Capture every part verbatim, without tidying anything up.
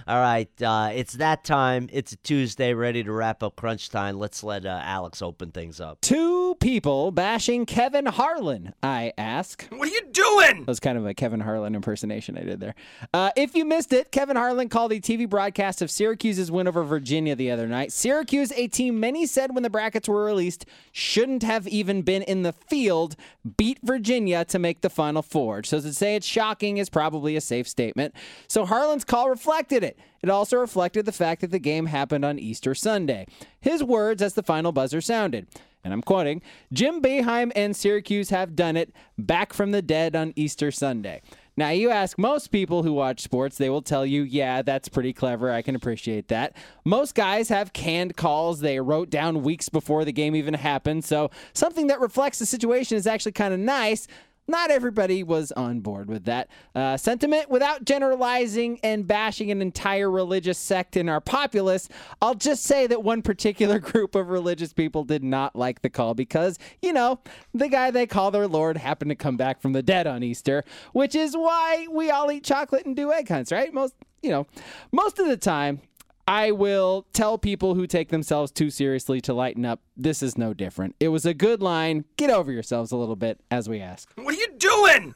All right, uh, it's that time. It's a Tuesday, ready to wrap up crunch time. Let's let uh, Alex open things up. Two people bashing Kevin Harlan, I ask. What are you doing? That was kind of a Kevin Harlan impersonation I did there. Uh, if you missed it, Kevin Harlan called a T V broadcast of Syracuse's win over Virginia the other night. Syracuse, a team many said when the brackets were released shouldn't have even been in the field, beat Virginia to make the Final Four. So to say it's shocking is probably a safe statement. So Harlan's call reflected it. It also reflected the fact that the game happened on Easter Sunday. His words as the final buzzer sounded, and I'm quoting, "Jim Boeheim and Syracuse have done it, back from the dead on Easter Sunday." Now, you ask most people who watch sports, they will tell you, yeah, that's pretty clever. I can appreciate that. Most guys have canned calls they wrote down weeks before the game even happened, so something that reflects the situation is actually kind of nice. Not everybody was on board with that uh, sentiment. Without generalizing and bashing an entire religious sect in our populace, I'll just say that one particular group of religious people did not like the call because, you know, the guy they call their Lord happened to come back from the dead on Easter, which is why we all eat chocolate and do egg hunts, right? Most, you know, most of the time, I will tell people who take themselves too seriously to lighten up. This is no different. It was a good line. Get over yourselves a little bit, as we ask. What are you doing?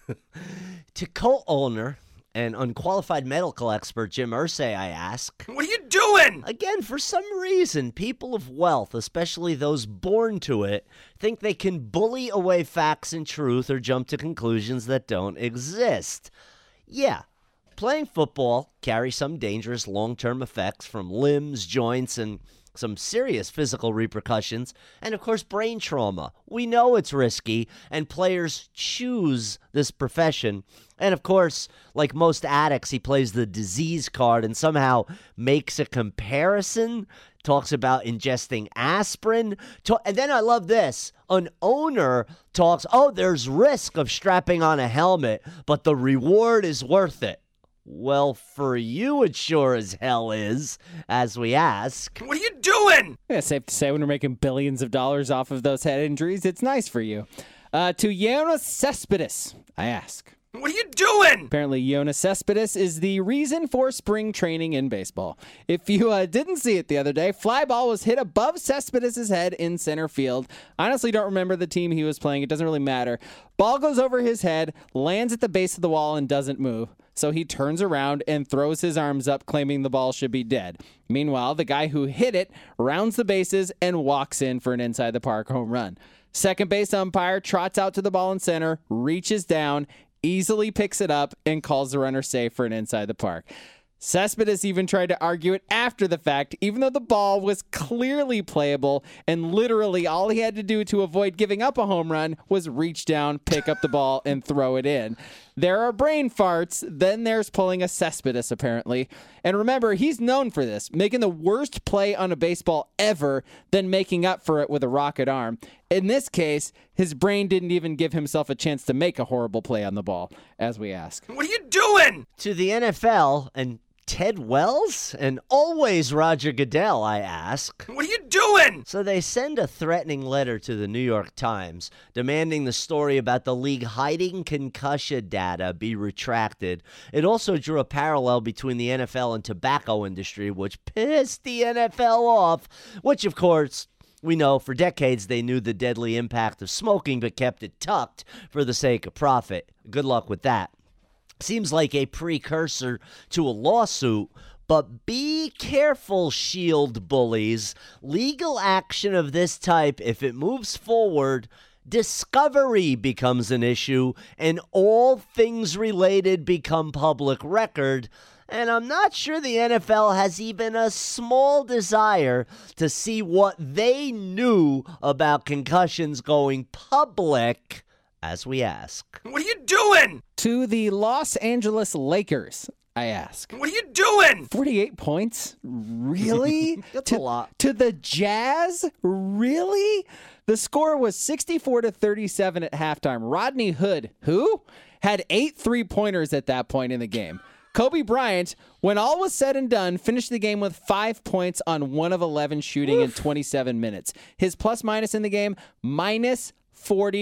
To co-owner and unqualified medical expert Jim Irsay, I ask. What are you doing? Again, for some reason, people of wealth, especially those born to it, think they can bully away facts and truth or jump to conclusions that don't exist. Yeah. Playing football carries some dangerous long-term effects from limbs, joints, and some serious physical repercussions, and of course brain trauma. We know it's risky, and players choose this profession. And of course, like most addicts, he plays the disease card and somehow makes a comparison, talks about ingesting aspirin, to- and then I love this. An owner talks, oh, there's risk of strapping on a helmet, but the reward is worth it. Well, for you, it sure as hell is, as we ask. What are you doing? Yeah, safe to say when we're making billions of dollars off of those head injuries, it's nice for you. Uh, to Jonas Cespedes, I ask. What are you doing? Apparently, Jonas Cespedes is the reason for spring training in baseball. If you uh, didn't see it the other day, fly ball was hit above Cespedes' head in center field. I honestly don't remember the team he was playing. It doesn't really matter. Ball goes over his head, lands at the base of the wall, and doesn't move. So he turns around and throws his arms up, claiming the ball should be dead. Meanwhile, the guy who hit it rounds the bases and walks in for an inside-the-park home run. Second base umpire trots out to the ball in center, reaches down, easily picks it up, and calls the runner safe for an inside the park. Cespedes even tried to argue it after the fact, even though the ball was clearly playable, and literally all he had to do to avoid giving up a home run was reach down, pick up the ball, and throw it in. There are brain farts, then there's pulling a Cespedes, apparently. And remember, he's known for this, making the worst play on a baseball ever, then making up for it with a rocket arm. In this case, his brain didn't even give himself a chance to make a horrible play on the ball, as we ask. What are you doing? To the N F L and Ted Wells and always Roger Goodell, I ask. What are you doing? So they send a threatening letter to the New York Times demanding the story about the league hiding concussion data be retracted. It also drew a parallel between the N F L and tobacco industry, which pissed the N F L off, which of course we know for decades they knew the deadly impact of smoking but kept it tucked for the sake of profit. Good luck with that. Seems like a precursor to a lawsuit, but be careful, shield bullies. Legal action of this type, if it moves forward, discovery becomes an issue, and all things related become public record. And I'm not sure the N F L has even a small desire to see what they knew about concussions going public, as we ask. What are you doing? To the Los Angeles Lakers, I ask. What are you doing? forty-eight points? Really? That's to, a lot. To the Jazz? Really? The score was sixty-four to thirty-seven at halftime. Rodney Hood, who had eight three-pointers at that point in the game. Kobe Bryant, when all was said and done, finished the game with five points on one of eleven shooting Oof. in twenty-seven minutes. His plus-minus in the game, minus forty-five.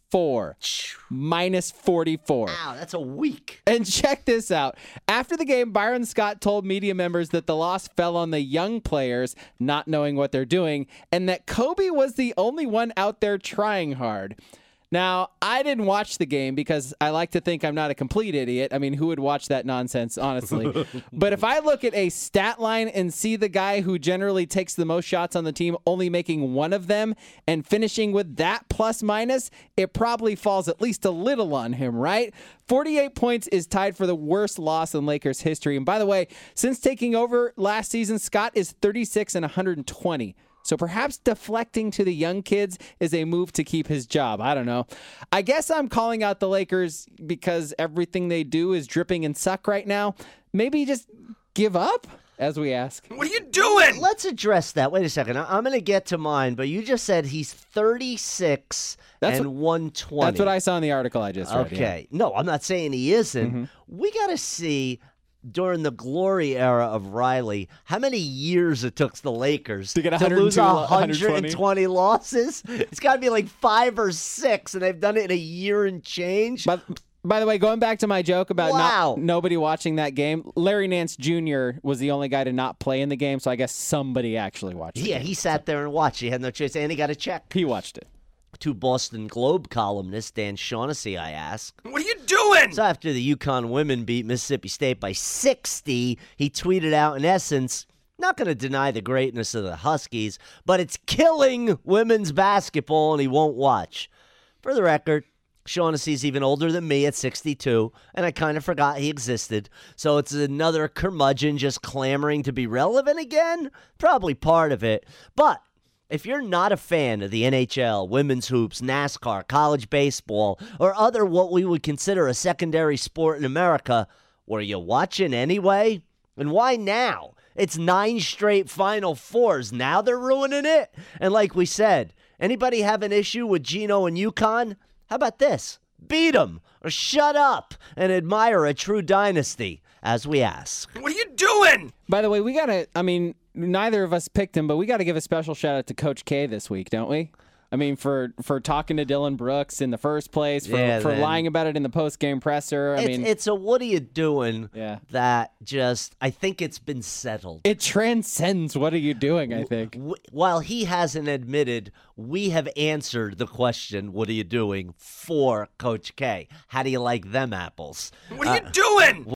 four, minus forty-four. Wow, that's a week. And check this out. After the game, Byron Scott told media members that the loss fell on the young players not knowing what they're doing and that Kobe was the only one out there trying hard. Now, I didn't watch the game because I like to think I'm not a complete idiot. I mean, who would watch that nonsense, honestly? But if I look at a stat line and see the guy who generally takes the most shots on the team only making one of them and finishing with that plus minus, it probably falls at least a little on him, right? forty-eight points is tied for the worst loss in Lakers history. And by the way, since taking over last season, Scott is thirty-six and one hundred twenty. So perhaps deflecting to the young kids is a move to keep his job. I don't know. I guess I'm calling out the Lakers because everything they do is dripping and suck right now. Maybe just give up, as we ask. What are you doing? Let's address that. Wait a second. I- I'm going to get to mine, but you just said he's thirty-six That's and what- one twenty. That's what I saw in the article I just read. yeah. Okay. No, I'm not saying he isn't. Mm-hmm. We got to see during the glory era of Riley how many years it took the Lakers To get lose one hundred two, one hundred twenty losses. It's got to be like five or six, and they've done it in a year and change. But by the way, going back to my joke about Wow. not nobody watching that game, Larry Nance Junior was the only guy to not play in the game, so I guess somebody actually watched it. yeah, he sat there and watched. He had no choice, and he got a check. He watched it. To Boston Globe columnist Dan Shaughnessy, I asked. What are you doing? So after the UConn women beat Mississippi State by sixty, he tweeted out, in essence, not going to deny the greatness of the Huskies, but it's killing women's basketball and he won't watch. For the record, Shaughnessy's even older than me at sixty-two, and I kind of forgot he existed. So it's another curmudgeon just clamoring to be relevant again? Probably part of it. But if you're not a fan of the N H L, women's hoops, NASCAR, college baseball, or other what we would consider a secondary sport in America, were you watching anyway? And why now? It's nine straight Final Fours. Now they're ruining it. And like we said, anybody have an issue with Geno and UConn? How about this? Beat them or shut up and admire a true dynasty, as we ask. What are you doing? By the way, we got to, I mean, neither of us picked him, but we got to give a special shout out to Coach K this week, don't we? I mean, for, for talking to Dylan Brooks in the first place, for, Yeah, for man. lying about it in the post-game presser. I It's, mean, it's a what are you doing Yeah. that just, I think it's been settled. it transcends what are you doing, I think. W- While he hasn't admitted, we have answered the question, what are you doing, for Coach K. How do you like them apples? What are you doing?